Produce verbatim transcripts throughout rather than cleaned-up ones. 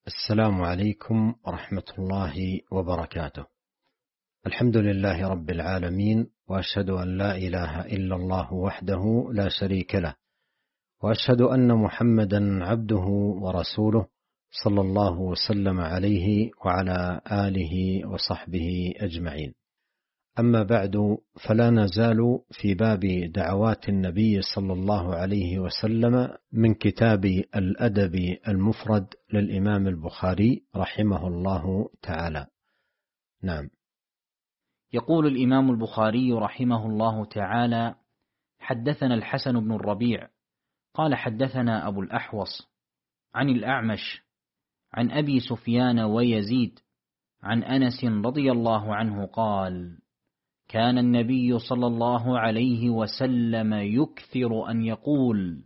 السلام عليكم ورحمة الله وبركاته. الحمد لله رب العالمين، وأشهد أن لا إله إلا الله وحده لا شريك له، وأشهد أن محمدا عبده ورسوله صلى الله وسلم عليه وعلى آله وصحبه أجمعين. أما بعد، فلا نزال في باب دعوات النبي صلى الله عليه وسلم من كتاب الأدب المفرد للإمام البخاري رحمه الله تعالى. نعم. يقول الإمام البخاري رحمه الله تعالى: حدثنا الحسن بن الربيع قال حدثنا أبو الأحوص عن الأعمش عن أبي سفيان ويزيد عن أنس رضي الله عنه قال: كان النبي صلى الله عليه وسلم يكثر أن يقول: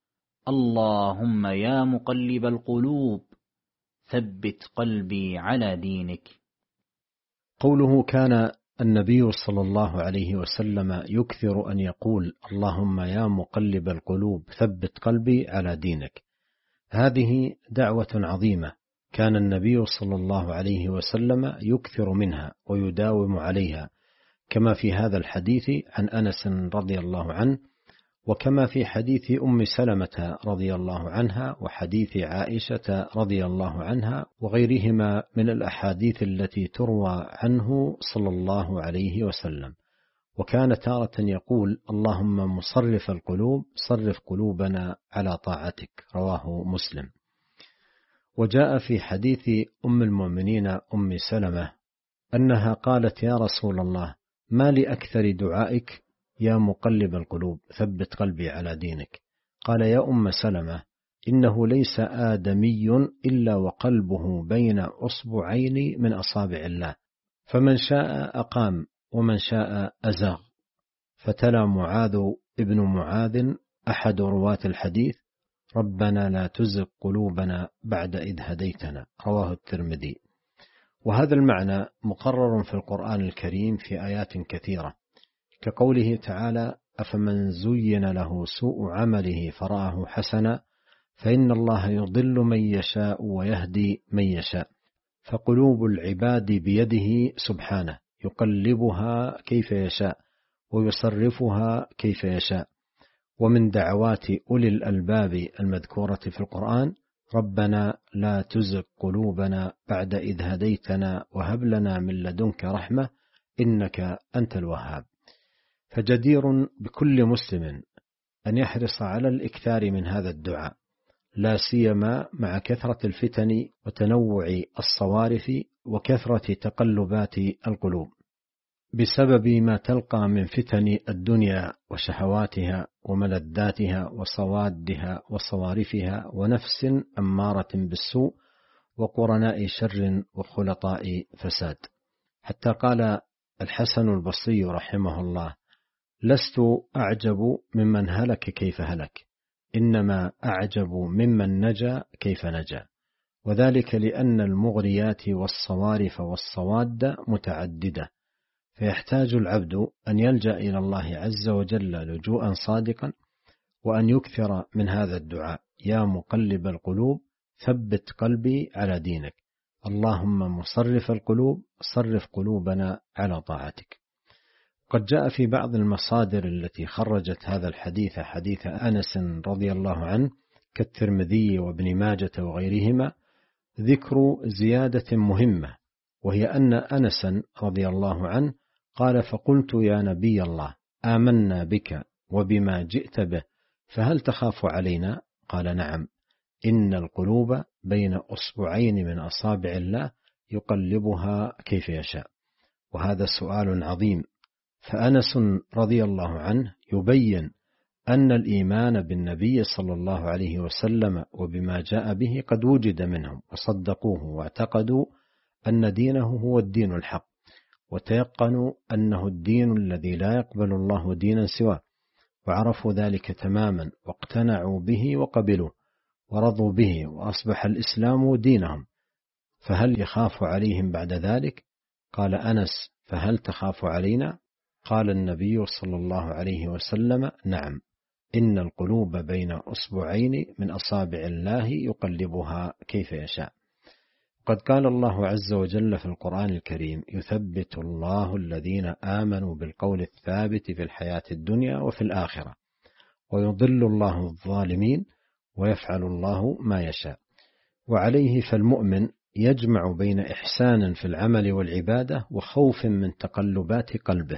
اللهم يا مقلب القلوب ثبت قلبي على دينك. قوله كان النبي صلى الله عليه وسلم يكثر أن يقول: اللهم يا مقلب القلوب ثبت قلبي على دينك، هذه دعوة عظيمة كان النبي صلى الله عليه وسلم يكثر منها ويداوم عليها، كما في هذا الحديث عن أنس رضي الله عنه، وكما في حديث أم سلمة رضي الله عنها وحديث عائشة رضي الله عنها وغيرهما من الأحاديث التي تروى عنه صلى الله عليه وسلم. وكان تارة يقول: اللهم مصرف القلوب صرف قلوبنا على طاعتك، رواه مسلم. وجاء في حديث أم المؤمنين أم سلمة أنها قالت: يا رسول الله، ما لأكثر دعائك يا مقلب القلوب ثبت قلبي على دينك؟ قال: يا أم سلمة، إنه ليس آدمي إلا وقلبه بين أصبعين من أصابع الله، فمن شاء أقام ومن شاء أزاغ. فتلا معاذ ابن معاذ أحد رواة الحديث: ربنا لا تزغ قلوبنا بعد إذ هديتنا، رواه الترمذي. وهذا المعنى مقرر في القرآن الكريم في آيات كثيرة، كقوله تعالى: أفمن زين له سوء عمله فرآه حسنا فإن الله يضل من يشاء ويهدي من يشاء. فقلوب العباد بيده سبحانه، يقلبها كيف يشاء ويصرفها كيف يشاء. ومن دعوات أولي الألباب المذكورة في القرآن: ربنا لا تزغ قلوبنا بعد إذ هديتنا وهب لنا من لدنك رحمة إنك أنت الوهاب. فجدير بكل مسلم أن يحرص على الإكثار من هذا الدعاء، لا سيما مع كثرة الفتن وتنوع الصوارف وكثرة تقلبات القلوب، بسبب ما تلقى من فتن الدنيا وشهواتها وملذاتها وصوادها وصوارفها ونفس أمارة بالسوء وقرناء شر وخلطاء فساد. حتى قال الحسن البصري رحمه الله: لست أعجب ممن هلك كيف هلك، إنما أعجب ممن نجا كيف نجا. وذلك لأن المغريات والصوارف والصواد متعددة، فيحتاج العبد أن يلجأ إلى الله عز وجل لجوءا صادقا، وأن يكثر من هذا الدعاء: يا مقلب القلوب ثبت قلبي على دينك، اللهم مصرف القلوب صرف قلوبنا على طاعتك. قد جاء في بعض المصادر التي خرجت هذا الحديث حديث أنس رضي الله عنه كالترمذي وابن ماجة وغيرهما ذكر زيادة مهمة، وهي أن أنسا رضي الله عنه قال: فقلت يا نبي الله، آمنا بك وبما جئت به، فهل تخاف علينا؟ قال: نعم، إن القلوب بين أصبعين من أصابع الله يقلبها كيف يشاء. وهذا سؤال عظيم، فأنس رضي الله عنه يبين أن الإيمان بالنبي صلى الله عليه وسلم وبما جاء به قد وجد منهم وصدقوه واعتقدوا أن دينه هو الدين الحق، وتيقنوا أنه الدين الذي لا يقبل الله دينا سواه، وعرفوا ذلك تماما واقتنعوا به وقبلوه ورضوا به، وأصبح الإسلام دينهم. فهل يخاف عليهم بعد ذلك؟ قال أنس: فهل تخاف علينا؟ قال النبي صلى الله عليه وسلم: نعم، إن القلوب بين أصبعين من أصابع الله يقلبها كيف يشاء. قد قال الله عز وجل في القرآن الكريم: يثبت الله الذين آمنوا بالقول الثابت في الحياة الدنيا وفي الآخرة ويضل الله الظالمين ويفعل الله ما يشاء. وعليه فالمؤمن يجمع بين إحسان في العمل والعبادة وخوف من تقلبات قلبه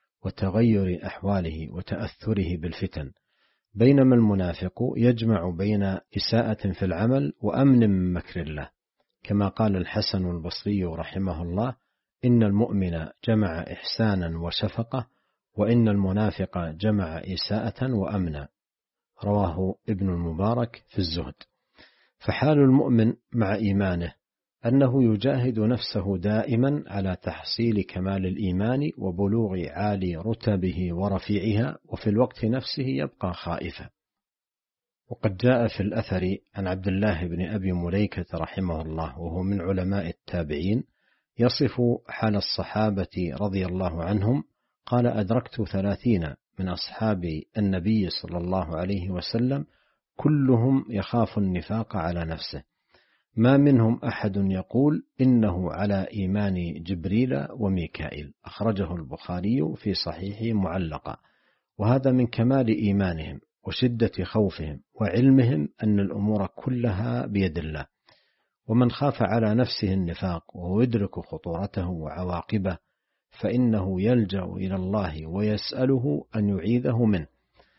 وتغير أحواله وتأثره بالفتن، بينما المنافق يجمع بين إساءة في العمل وأمن من مكر الله، كما قال الحسن البصري رحمه الله: إن المؤمن جمع إحسانا وشفقة، وإن المنافق جمع إساءة وأمنا. رواه ابن المبارك في الزهد. فحال المؤمن مع إيمانه أنه يجاهد نفسه دائما على تحصيل كمال الإيمان وبلوغ عالي رتبه ورفيعها، وفي الوقت نفسه يبقى خائفا. وقد جاء في الأثر عن عبد الله بن أبي مليكة رحمه الله، وهو من علماء التابعين، يصف حال الصحابة رضي الله عنهم، قال: أدركت ثلاثين من أصحاب النبي صلى الله عليه وسلم كلهم يخاف النفاق على نفسه، ما منهم أحد يقول إنه على إيمان جبريل وميكائيل. أخرجه البخاري في صحيحه معلقا. وهذا من كمال إيمانهم وشدة خوفهم وعلمهم أن الأمور كلها بيد الله. ومن خاف على نفسه النفاق وهو يدرك خطورته وعواقبه فإنه يلجأ إلى الله ويسأله أن يعيذه منه.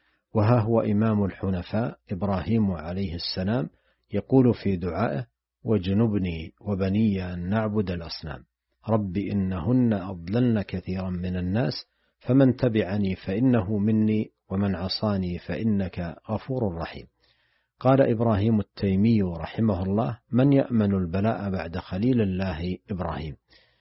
وها هو إمام الحنفاء إبراهيم عليه السلام يقول في دعائه: واجنبني وبني أن نعبد الأصنام، رب إنهن أضللن كثيرا من الناس، فمن تبعني فإنه مني ومن عصاني فإنك غفور رحيم. قال إبراهيم التيمي رحمه الله: من يأمن البلاء بعد خليل الله إبراهيم؟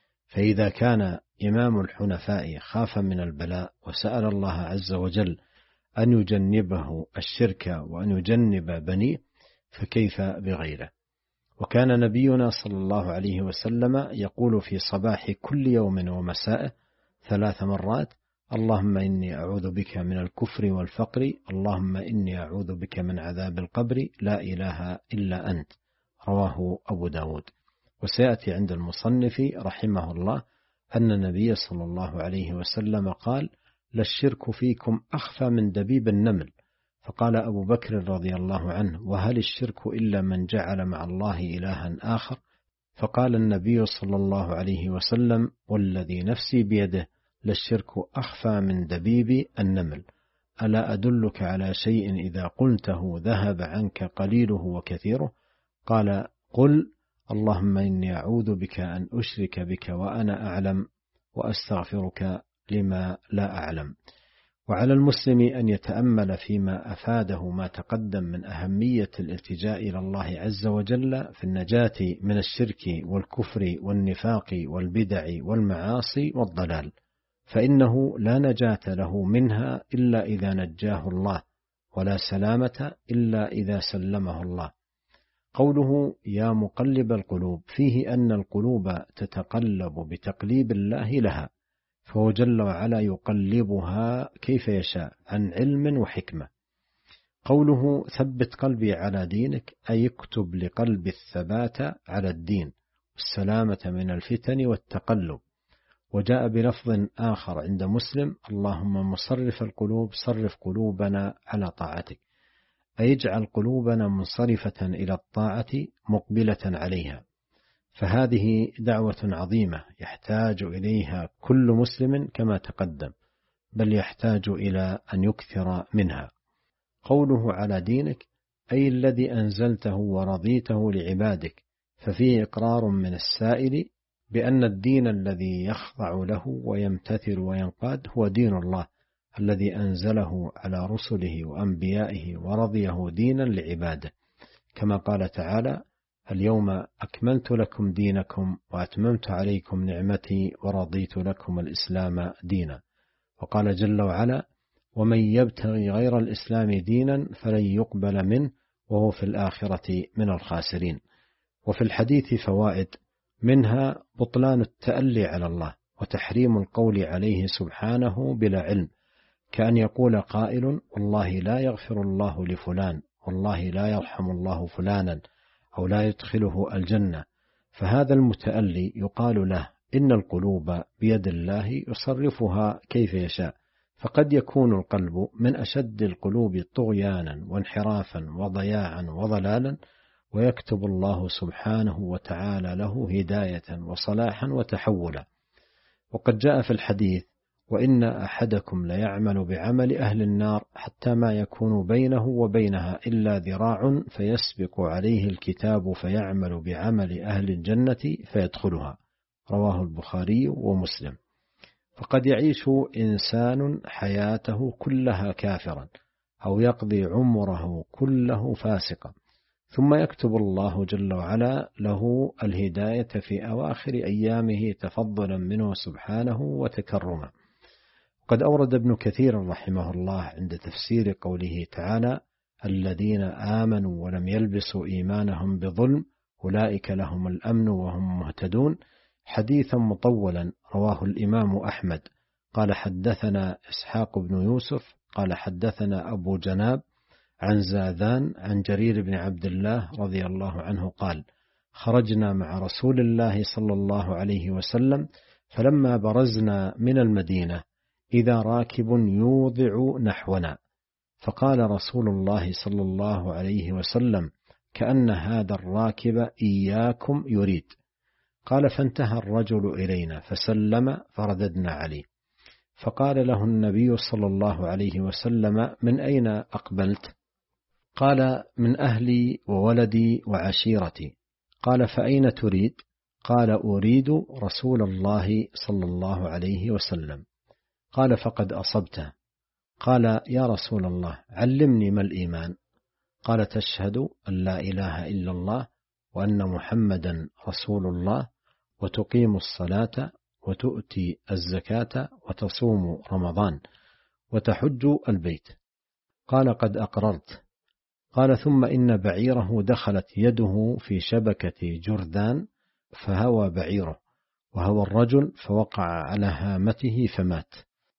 فإذا كان إمام الحنفاء خاف من البلاء وسأل الله عز وجل أن يجنبه الشرك وأن يجنب بنيه، فكيف بغيره؟ وكان نبينا صلى الله عليه وسلم يقول في صباح كل يوم ومساء ثلاث مرات: اللهم إني أعوذ بك من الكفر والفقر، اللهم إني أعوذ بك من عذاب القبر، لا إله إلا أنت. رواه أبو داود. وسيأتي عند المصنف رحمه الله أن النبي صلى الله عليه وسلم قال: للشرك فيكم أخفى من دبيب النمل. فقال أبو بكر رضي الله عنه: وهل الشرك إلا من جعل مع الله إلها آخر؟ فقال النبي صلى الله عليه وسلم: والذي نفسي بيده للشرك أخفى من دبيب النمل. ألا أدلك على شيء إذا قلته ذهب عنك قليله وكثيره؟ قال: قل: اللهم إني أعوذ بك أن أشرك بك وأنا أعلم، وأستغفرك لما لا أعلم. وعلى المسلم أن يتأمل فيما أفاده ما تقدم من أهمية الالتجاء إلى الله عز وجل في النجاة من الشرك والكفر والنفاق والبدع والمعاصي والضلال، فإنه لا نجاة له منها إلا إذا نجاه الله، ولا سلامة إلا إذا سلمه الله. قوله: يا مقلب القلوب، فيه أن القلوب تتقلب بتقليب الله لها، فهو جل وعلا يقلبها كيف يشاء عن علم وحكمة. قوله: ثبت قلبي على دينك، أي اكتب لقلب الثبات على الدين والسلامة من الفتن والتقلب. وجاء بلفظ آخر عند مسلم: اللهم مصرف القلوب صرف قلوبنا على طاعتك، أي اجعل قلوبنا منصرفة إلى الطاعة مقبلة عليها. فهذه دعوة عظيمة يحتاج إليها كل مسلم كما تقدم، بل يحتاج إلى أن يكثر منها. قوله على دينك أي الذي أنزلته ورضيته لعبادك، ففيه إقرار من السائل بأن الدين الذي يخضع له ويمتثل وينقاد هو دين الله الذي أنزله على رسله وأنبيائه ورضيه دينا لعباده، كما قال تعالى: اليوم أكملت لكم دينكم وأتممت عليكم نعمتي ورضيت لكم الإسلام دينا. وقال جل وعلا: ومن يبتغي غير الإسلام دينا فلن يقبل منه وهو في الآخرة من الخاسرين. وفي الحديث فوائد، منها بطلان التألي على الله وتحريم القول عليه سبحانه بلا علم، كأن يقول قائل: والله لا يغفر الله لفلان، والله لا يرحم الله فلانا، أو لا يدخله الجنة، فهذا المتألي يقال له إن القلوب بيد الله يصرفها كيف يشاء، فقد يكون القلب من أشد القلوب طغيانا وانحرافا وضياعا وضلالا، ويكتب الله سبحانه وتعالى له هداية وصلاحا وتحولا. وقد جاء في الحديث: وإن أحدكم ليعمل بعمل أهل النار حتى ما يكون بينه وبينها إلا ذراع فيسبق عليه الكتاب فيعمل بعمل أهل الجنة فيدخلها. رواه البخاري ومسلم. فقد يعيش إنسان حياته كلها كافرا، أو يقضي عمره كله فاسقا، ثم يكتب الله جل وعلا له الهداية في أواخر أيامه تفضلا منه سبحانه وتكرما. قد أورد ابن كثير رحمه الله عند تفسير قوله تعالى: الذين آمنوا ولم يلبسوا إيمانهم بظلم أولئك لهم الأمن وهم مهتدون، حديثا مطولا رواه الإمام أحمد قال: حدثنا إسحاق بن يوسف قال حدثنا أبو جناب عن زاذان عن جرير بن عبد الله رضي الله عنه قال: خرجنا مع رسول الله صلى الله عليه وسلم، فلما برزنا من المدينة إذا راكب يوضع نحونا، فقال رسول الله صلى الله عليه وسلم: كأن هذا الراكب إياكم يريد. قال: فانتهى الرجل إلينا فسلم فرددنا عليه، فقال له النبي صلى الله عليه وسلم: من أين أقبلت؟ قال: من أهلي وولدي وعشيرتي. قال: فأين تريد؟ قال: أريد رسول الله صلى الله عليه وسلم. قال: فقد أصبته. قال: يا رسول الله علمني ما الإيمان؟ قال: تشهد أن لا إله إلا الله وأن محمدا رسول الله، وتقيم الصلاة، وتؤتي الزكاة، وتصوم رمضان، وتحج البيت. قال: قد أقررت. قال: ثم إن بعيره دخلت يده في شبكة جرذان فهوى بعيره، وهوى الرجل فوقع على هامته فمات.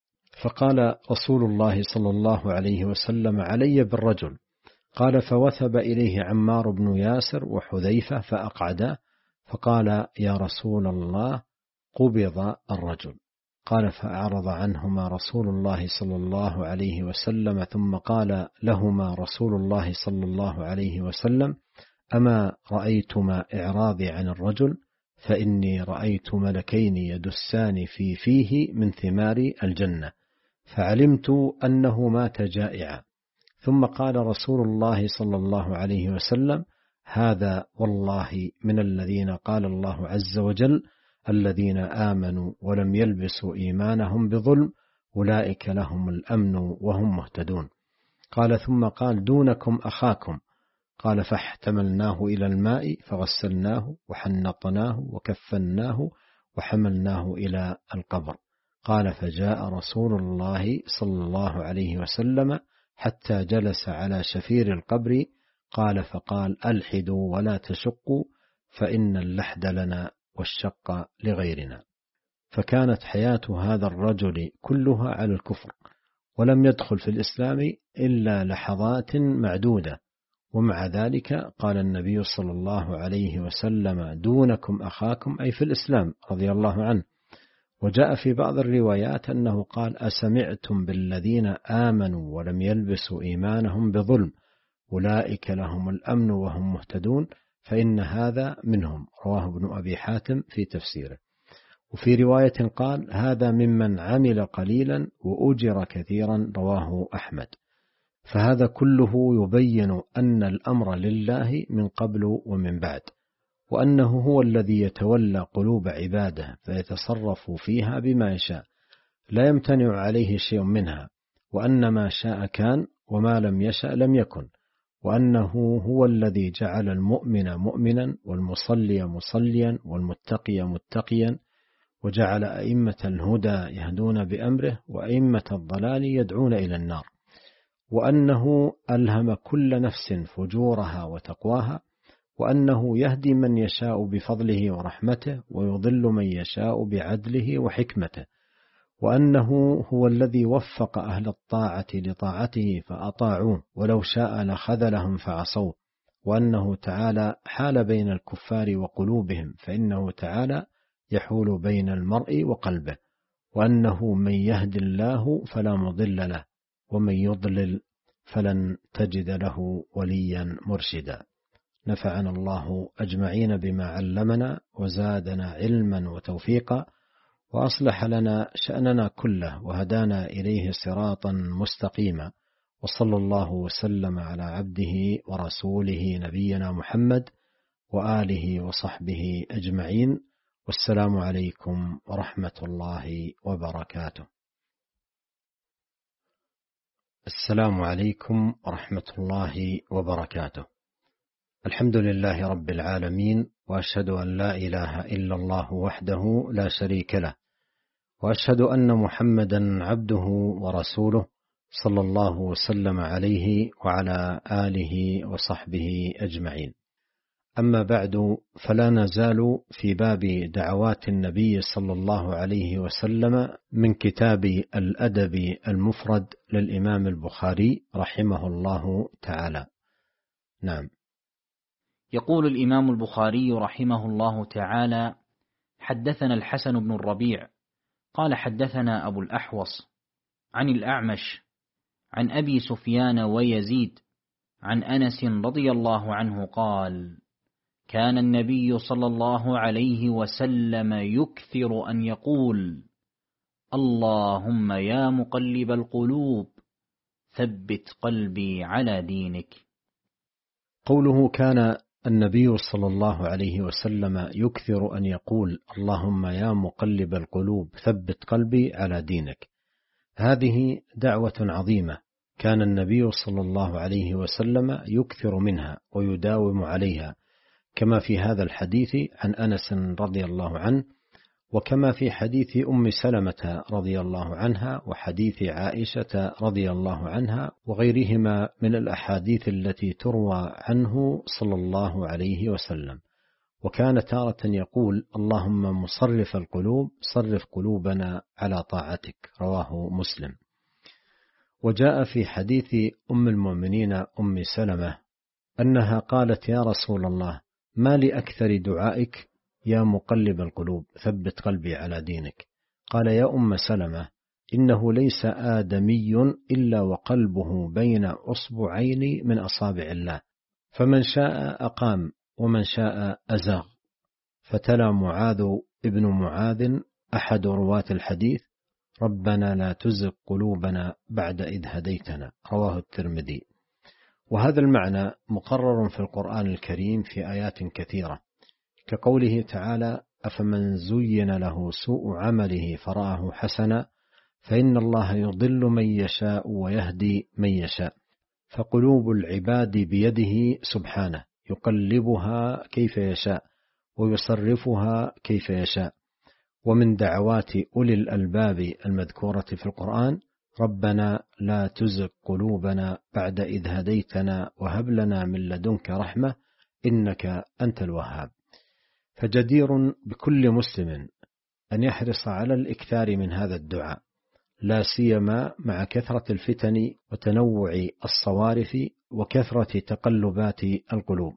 فقال رسول الله صلى الله عليه وسلم: علي بالرجل. قال: فوثب إليه عمار بن ياسر وحذيفة فأقعدا، فقال: يا رسول الله قبض الرجل. قال: فأعرض عنهما رسول الله صلى الله عليه وسلم، ثم قال لهما رسول الله صلى الله عليه وسلم: أما رأيتما إعراضي عن الرجل؟ فإني رأيت ملكين يدسان في فيه من ثمار الجنة، فعلمت أنه مات جائعا. ثم قال رسول الله صلى الله عليه وسلم: هذا والله من الذين قال الله عز وجل: الذين آمنوا ولم يلبسوا إيمانهم بظلم أولئك لهم الأمن وهم مهتدون. قال: ثم قال: دونكم أخاكم. قال: فاحتملناه إلى الماء فغسلناه وحنطناه وكفناه وحملناه إلى القبر. قال: فجاء رسول الله صلى الله عليه وسلم حتى جلس على شفير القبر. قال: فقال: ألحدوا ولا تشقوا، فإن اللحد لنا والشق لغيرنا. فكانت حياة هذا الرجل كلها على الكفر، ولم يدخل في الإسلام إلا لحظات معدودة، ومع ذلك قال النبي صلى الله عليه وسلم: دونكم أخاكم، أي في الإسلام رضي الله عنه. وجاء في بعض الروايات أنه قال: أسمعتم بالذين آمنوا ولم يلبسوا إيمانهم بظلم أولئك لهم الأمن وهم مهتدون، فإن هذا منهم. رواه ابن أبي حاتم في تفسيره. وفي رواية قال: هذا ممن عمل قليلا وأجر كثيرا. رواه أحمد. فهذا كله يبين أن الأمر لله من قبل ومن بعد، وأنه هو الذي يتولى قلوب عباده فيتصرف فيها بما يشاء، لا يمتنع عليه شيء منها، وأن ما شاء كان وما لم يشأ لم يكن، وأنه هو الذي جعل المؤمن مؤمنا والمصلي مصليا والمتقي متقيا، وجعل أئمة الهدى يهدون بأمره وأئمة الضلال يدعون إلى النار، وأنه ألهم كل نفس فجورها وتقواها، وأنه يهدي من يشاء بفضله ورحمته ويضل من يشاء بعدله وحكمته، وأنه هو الذي وفق أهل الطاعة لطاعته فأطاعوه، ولو شاء لخذلهم فعصوه، وأنه تعالى حال بين الكفار وقلوبهم، فإنه تعالى يحول بين المرء وقلبه، وأنه من يهد الله فلا مضل له، ومن يضلل فلن تجد له وليا مرشدا. نفعنا الله أجمعين بما علمنا، وزادنا علما وتوفيقا، وأصلح لنا شأننا كله، وهدانا إليه صراطا مستقيما. وصلى الله وسلم على عبده ورسوله نبينا محمد وآله وصحبه أجمعين، والسلام عليكم ورحمة الله وبركاته. السلام عليكم ورحمة الله وبركاته. الحمد لله رب العالمين، وأشهد أن لا إله إلا الله وحده لا شريك له، وأشهد أن محمدا عبده ورسوله صلى الله وسلم عليه وعلى آله وصحبه أجمعين. أما بعد، فلا نزال في باب دعوات النبي صلى الله عليه وسلم من كتاب الأدب المفرد للإمام البخاري رحمه الله تعالى. نعم. يقول الإمام البخاري رحمه الله تعالى: حدثنا الحسن بن الربيع قال حدثنا أبو الأحوص عن الأعمش عن أبي سفيان ويزيد عن أنس رضي الله عنه قال: كان النبي صلى الله عليه وسلم يكثر أن يقول: اللهم يا مقلب القلوب ثبت قلبي على دينك. قوله كان النبي صلى الله عليه وسلم يكثر أن يقول: اللهم يا مقلب القلوب ثبت قلبي على دينك، هذه دعوة عظيمة كان النبي صلى الله عليه وسلم يكثر منها ويداوم عليها، كما في هذا الحديث عن أنس رضي الله عنه، وكما في حديث أم سلمة رضي الله عنها، وحديث عائشة رضي الله عنها، وغيرهما من الأحاديث التي تروى عنه صلى الله عليه وسلم. وكان تارة يقول: اللهم مصرف القلوب صرف قلوبنا على طاعتك، رواه مسلم. وجاء في حديث أم المؤمنين أم سلمة أنها قالت: يا رسول الله، ما لأكثر دعائك يا مقلب القلوب ثبت قلبي على دينك؟ قال: يا أم سلمة، إنه ليس آدمي إلا وقلبه بين أصبعين من أصابع الله، فمن شاء أقام ومن شاء أزاغ. فتلا معاذ ابن معاذ أحد رواة الحديث: ربنا لا تزغ قلوبنا بعد إذ هديتنا، رواه الترمذي. وهذا المعنى مقرر في القرآن الكريم في آيات كثيرة، كقوله تعالى: أفمن زين له سوء عمله فرآه حسنا فإن الله يضل من يشاء ويهدي من يشاء. فقلوب العباد بيده سبحانه، يقلبها كيف يشاء ويصرفها كيف يشاء. ومن دعوات أولي الألباب المذكورة في القرآن: ربنا لا تزغ قلوبنا بعد إذ هديتنا وهب لنا من لدنك رحمة إنك أنت الوهاب. فجدير بكل مسلم أن يحرص على الإكثار من هذا الدعاء، لا سيما مع كثرة الفتن وتنوع الصوارف وكثرة تقلبات القلوب،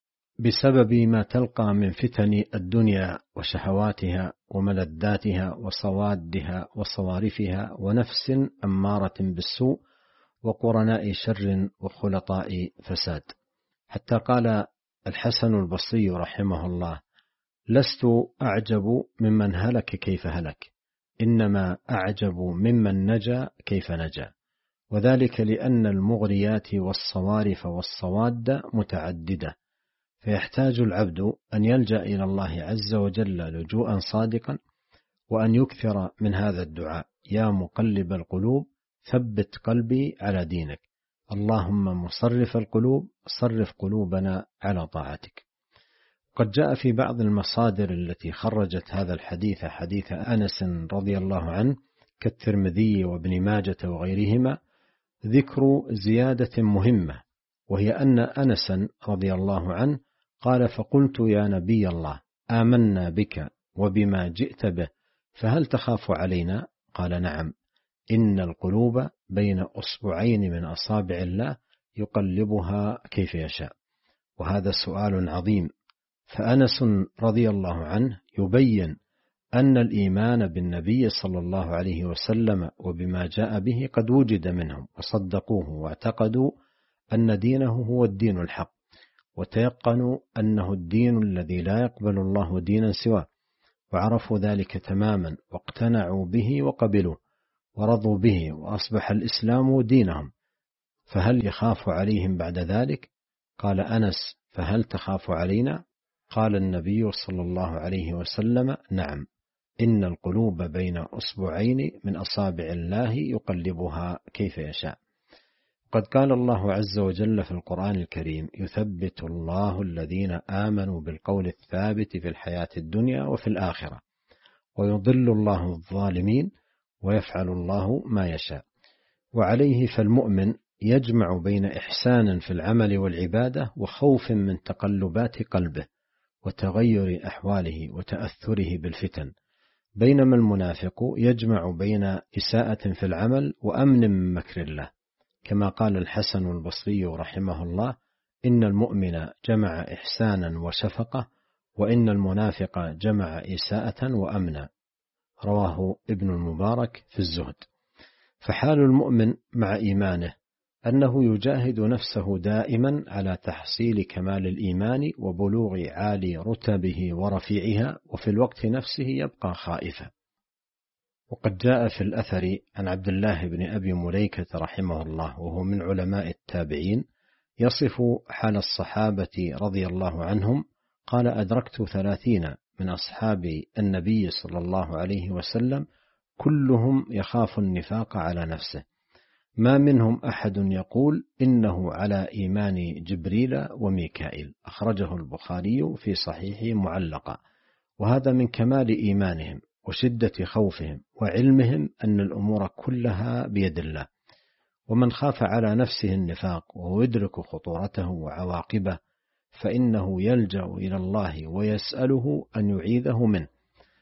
بسبب ما تلقى من فتن الدنيا وشهواتها وملذاتها وصوادها وصوارفها ونفس أمارة بالسوء وقرناء شر وخلطاء فساد. حتى قال الحسن البصري رحمه الله: لست أعجب ممن هلك كيف هلك، إنما أعجب ممن نجا كيف نجا. وذلك لأن المغريات والصوارف والصواد متعددة، فيحتاج العبد أن يلجأ إلى الله عز وجل لجوءا صادقا، وأن يكثر من هذا الدعاء: يا مقلب القلوب ثبت قلبي على دينك، اللهم مصرف القلوب صرف قلوبنا على طاعتك. قد جاء في بعض المصادر التي خرجت هذا الحديث حديث أنس رضي الله عنه كالترمذي وابن ماجة وغيرهما ذكر زيادة مهمة، وهي أن أنسا رضي الله عنه قال: فقلت يا نبي الله، آمنا بك وبما جئت به، فهل تخاف علينا؟ قال: نعم، إن القلوب بين أصبعين من أصابع الله يقلبها كيف يشاء. وهذا سؤال عظيم. فأنس رضي الله عنه يبين أن الإيمان بالنبي صلى الله عليه وسلم وبما جاء به قد وجد منهم وصدقوه واعتقدوا أن دينه هو الدين الحق، وتيقنوا أنه الدين الذي لا يقبل الله دينا سواه، وعرفوا ذلك تماما واقتنعوا به وقبلوه ورضوا به، وأصبح الإسلام دينهم. فهل يخاف عليهم بعد ذلك؟ قال أنس: فهل تخاف علينا؟ قال النبي صلى الله عليه وسلم: نعم، إن القلوب بين أصبعين من أصابع الله يقلبها كيف يشاء. قد قال الله عز وجل في القرآن الكريم: يثبت الله الذين آمنوا بالقول الثابت في الحياة الدنيا وفي الآخرة، ويضل الله الظالمين، ويفعل الله ما يشاء. وعليه فالمؤمن يجمع بين إحسان في العمل والعبادة وخوف من تقلبات قلبه وتغير أحواله وتأثره بالفتن، بينما المنافق يجمع بين إساءة في العمل وأمن من مكر الله، كما قال الحسن البصري رحمه الله: إن المؤمن جمع إحسانا وشفقة، وإن المنافق جمع إساءة وأمنا. رواه ابن المبارك في الزهد. فحال المؤمن مع إيمانه أنه يجاهد نفسه دائما على تحصيل كمال الإيمان وبلوغ عالي رتبه ورفيعها، وفي الوقت نفسه يبقى خائفا. وقد جاء في الأثر عن عبد الله بن أبي مليكة رحمه الله، وهو من علماء التابعين، يصف حال الصحابة رضي الله عنهم، قال: أدركت ثلاثين من أصحاب النبي صلى الله عليه وسلم كلهم يخاف النفاق على نفسه، ما منهم أحد يقول إنه على إيمان جبريل وميكائيل. أخرجه البخاري في صحيحه معلقا. وهذا من كمال إيمانهم وشدة خوفهم وعلمهم أن الأمور كلها بيد الله. ومن خاف على نفسه النفاق وهو يدرك خطورته وعواقبه، فإنه يلجأ إلى الله ويسأله أن يعيذه منه.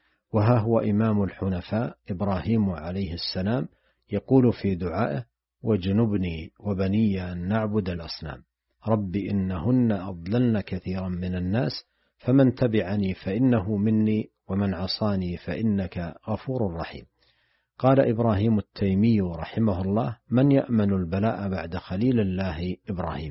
وها هو إمام الحنفاء إبراهيم عليه السلام يقول في دعائه: واجنبني وبني أن نعبد الأصنام، رب إنهن أضللن كثيرا من الناس، فمن تبعني فإنه مني، ومن عصاني فإنك غفور رحيم. قال إبراهيم التيمي رحمه الله: من يأمن البلاء بعد خليل الله إبراهيم؟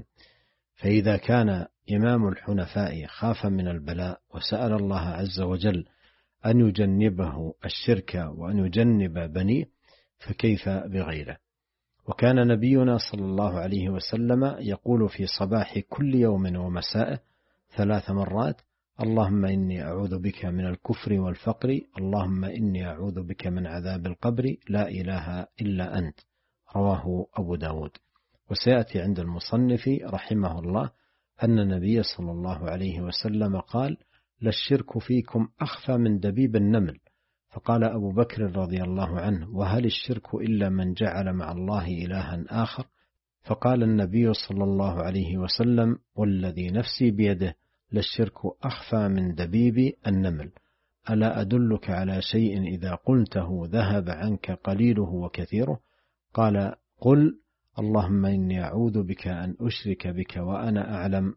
فإذا كان إمام الحنفاء خاف من البلاء وسأل الله عز وجل أن يجنبه الشرك وأن يجنب بنيه، فكيف بغيره؟ وكان نبينا صلى الله عليه وسلم يقول في صباح كل يوم ومسائه ثلاث مرات: اللهم إني أعوذ بك من الكفر والفقر، اللهم إني أعوذ بك من عذاب القبر، لا إله إلا أنت. رواه أبو داود. وسيأتي عند المصنف رحمه الله أن النبي صلى الله عليه وسلم قال: للشرك فيكم أخفى من دبيب النمل. فقال أبو بكر رضي الله عنه: وهل الشرك إلا من جعل مع الله إلها آخر؟ فقال النبي صلى الله عليه وسلم: والذي نفسي بيده للشرك أخفى من دبيب النمل. ألا أدلك على شيء إذا قلته ذهب عنك قليله وكثيره؟ قال: قل: اللهم إني أعوذ بك أن أشرك بك وأنا أعلم،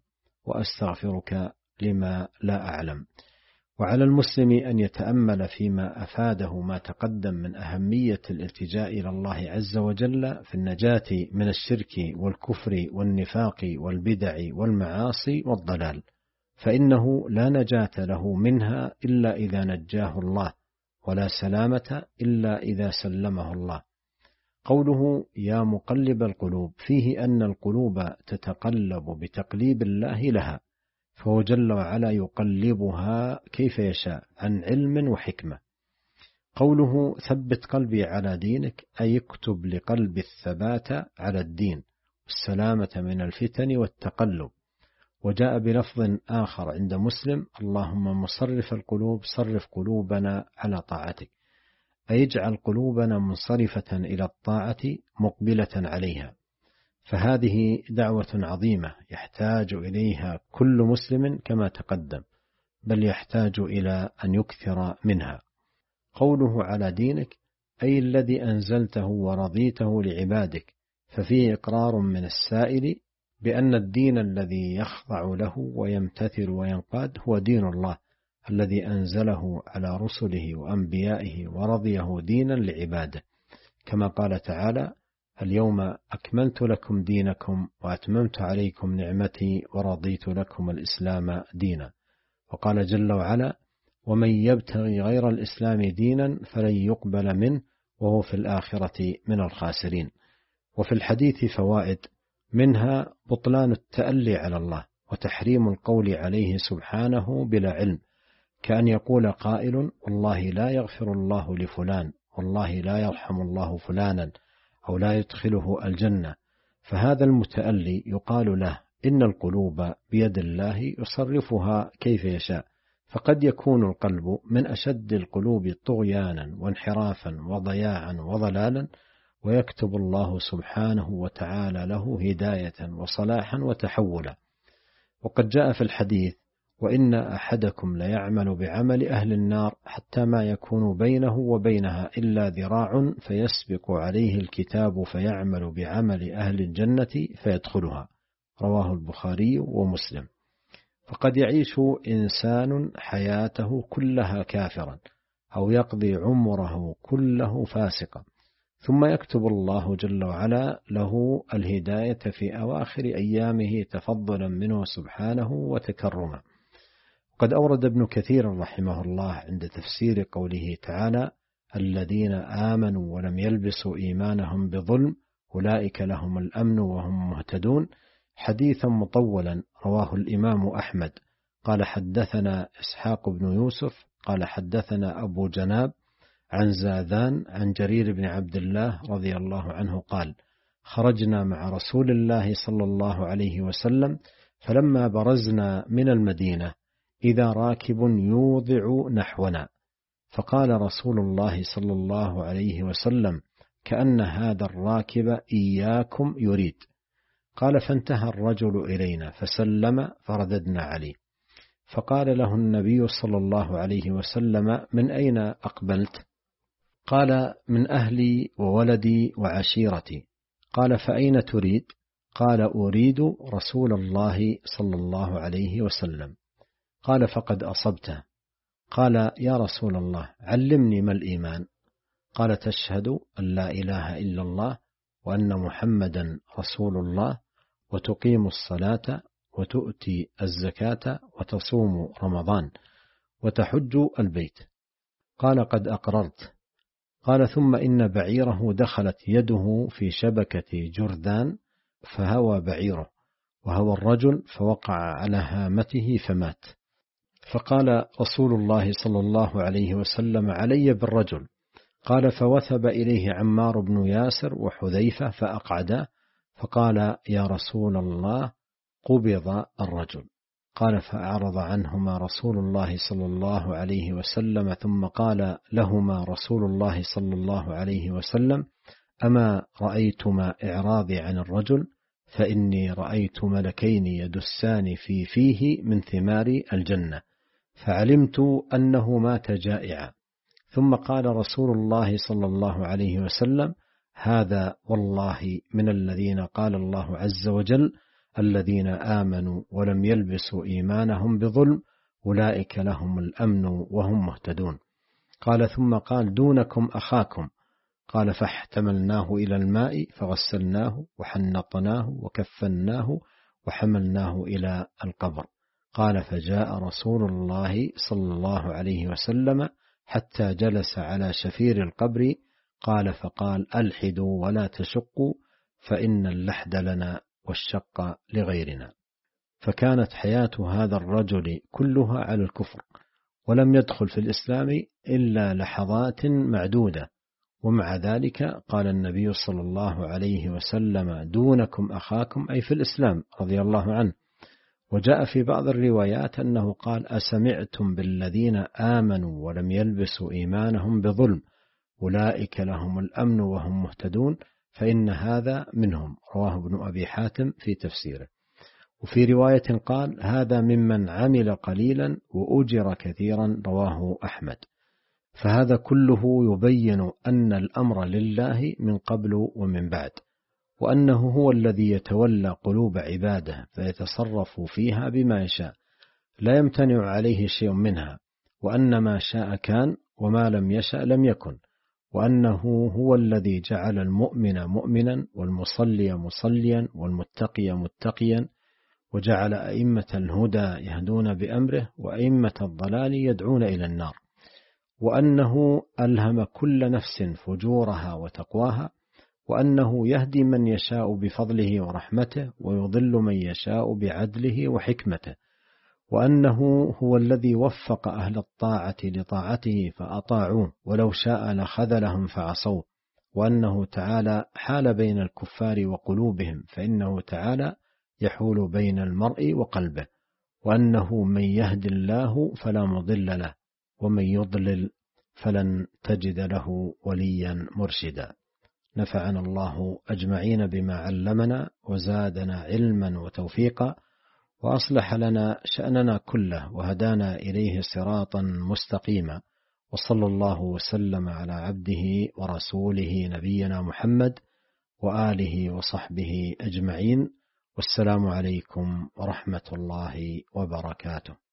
وأستغفرك لما لا أعلم. وعلى المسلم أن يتأمل فيما أفاده ما تقدم من أهمية الالتجاء إلى الله عز وجل في النجاة من الشرك والكفر والنفاق والبدع والمعاصي والضلال، فإنه لا نجاة له منها إلا إذا نجاه الله، ولا سلامة إلا إذا سلمه الله. قوله يا مقلب القلوب فيه أن القلوب تتقلب بتقليب الله لها، فهو جل وعلا يقلبها كيف يشاء عن علم وحكمة. قوله ثبت قلبي على دينك أي اكتب لقلب الثبات على الدين والسلامة من الفتن والتقلب. وجاء بلفظ آخر عند مسلم: اللهم مصرف القلوب صرف قلوبنا على طاعتك، أي اجعل قلوبنا منصرفة إلى الطاعة مقبلة عليها. فهذه دعوة عظيمة يحتاج إليها كل مسلم كما تقدم، بل يحتاج إلى أن يكثر منها. قوله على دينك أي الذي أنزلته ورضيته لعبادك، ففيه إقرار من السائل بأن الدين الذي يخضع له ويمتثل وينقاد هو دين الله الذي أنزله على رسله وأنبيائه ورضيه دينا لعباده، كما قال تعالى: اليوم أكملت لكم دينكم وأتممت عليكم نعمتي ورضيت لكم الإسلام دينا. وقال جل وعلا: ومن يبتغي غير الإسلام دينا فلن يقبل منه وهو في الآخرة من الخاسرين. وفي الحديث فوائد، منها بطلان التألي على الله وتحريم القول عليه سبحانه بلا علم، كأن يقول قائل: والله لا يغفر الله لفلان، والله لا يرحم الله فلانا، أو لا يدخله الجنة، فهذا المتألي يقال له: إن القلوب بيد الله يصرفها كيف يشاء. فقد يكون القلب من أشد القلوب طغيانا وانحرافا وضياعا وضلالا، ويكتب الله سبحانه وتعالى له هداية وصلاحا وتحولا. وقد جاء في الحديث: وإن أحدكم ليعمل بعمل أهل النار حتى ما يكون بينه وبينها إلا ذراع فيسبق عليه الكتاب فيعمل بعمل أهل الجنة فيدخلها. رواه البخاري ومسلم. فقد يعيش إنسان حياته كلها كافرا، أو يقضي عمره كله فاسقا، ثم يكتب الله جل وعلا له الهداية في أواخر أيامه تفضلا منه سبحانه وتكرما. قد أورد ابن كثير رحمه الله عند تفسير قوله تعالى: الذين آمنوا ولم يلبسوا إيمانهم بظلم أولئك لهم الأمن وهم مهتدون، حديثا مطولا رواه الإمام أحمد قال: حدثنا إسحاق بن يوسف قال: حدثنا أبو جناب عن زاذان عن جرير بن عبد الله رضي الله عنه قال: خرجنا مع رسول الله صلى الله عليه وسلم، فلما برزنا من المدينة إذا راكب يوضع نحونا، فقال رسول الله صلى الله عليه وسلم: كأن هذا الراكب إياكم يريد. قال: فانتهى الرجل إلينا فسلم فرددنا عليه، فقال له النبي صلى الله عليه وسلم: من أين أقبلت؟ قال: من أهلي وولدي وعشيرتي. قال: فأين تريد؟ قال: أريد رسول الله صلى الله عليه وسلم. قال: فقد أصبته. قال: يا رسول الله علمني ما الإيمان؟ قال: تشهد أن لا إله إلا الله وأن محمدا رسول الله، وتقيم الصلاة، وتؤتي الزكاة، وتصوم رمضان، وتحج البيت. قال: قد أقررت. قال: ثم إن بعيره دخلت يده في شبكة جرذان فهوى بعيره، وهوى الرجل فوقع على هامته فمات. فقال رسول الله صلى الله عليه وسلم: علي بالرجل. قال: فوثب إليه عمار بن ياسر وحذيفة فأقعدا، فقال: يا رسول الله قبض الرجل. قال: فأعرض عنهما رسول الله صلى الله عليه وسلم، ثم قال لهما رسول الله صلى الله عليه وسلم: أما رأيتما إعراضي عن الرجل؟ فإني رأيت ملكين يدسان في فيه من ثمار الجنة، فعلمت أنه مات جائعا. ثم قال رسول الله صلى الله عليه وسلم: هذا والله من الذين قال الله عز وجل: الذين آمنوا ولم يلبسوا إيمانهم بظلم أولئك لهم الأمن وهم مهتدون. قال: ثم قال: دونكم أخاكم. قال: فاحتملناه إلى الماء فغسلناه وحنطناه وكفناه وحملناه إلى القبر. قال: فجاء رسول الله صلى الله عليه وسلم حتى جلس على شفير القبر. قال: فقال: ألحدوا ولا تشقوا، فإن اللحد لنا والشق لغيرنا. فكانت حياة هذا الرجل كلها على الكفر، ولم يدخل في الإسلام إلا لحظات معدودة، ومع ذلك قال النبي صلى الله عليه وسلم: دونكم أخاكم، أي في الإسلام رضي الله عنه. وجاء في بعض الروايات أنه قال: أسمعتم بالذين آمنوا ولم يلبسوا إيمانهم بظلم أولئك لهم الأمن وهم مهتدون، فإن هذا منهم. رواه ابن أبي حاتم في تفسيره. وفي رواية قال: هذا ممن عمل قليلا وأجر كثيرا. رواه أحمد. فهذا كله يبين أن الأمر لله من قبل ومن بعد، وأنه هو الذي يتولى قلوب عباده فيتصرف فيها بما يشاء لا يمتنع عليه شيء منها، وأن ما شاء كان وما لم يشأ لم يكن، وأنه هو الذي جعل المؤمن مؤمنا والمصلي مصليا والمتقي متقيا، وجعل أئمة الهدى يهدون بأمره وأئمة الضلال يدعون إلى النار، وأنه ألهم كل نفس فجورها وتقواها، وأنه يهدي من يشاء بفضله ورحمته ويضل من يشاء بعدله وحكمته، وأنه هو الذي وفق أهل الطاعة لطاعته فأطاعوه ولو شاء لخذلهم فعصوه، وأنه تعالى حال بين الكفار وقلوبهم فإنه تعالى يحول بين المرء وقلبه، وأنه من يهد الله فلا مضل له ومن يضلل فلن تجد له وليا مرشدا. نفعنا الله أجمعين بما علمنا وزادنا علما وتوفيقا، وأصلح لنا شأننا كله وهدانا إليه صراطا مستقيما، وصلى الله وسلم على عبده ورسوله نبينا محمد وآله وصحبه أجمعين، والسلام عليكم ورحمة الله وبركاته.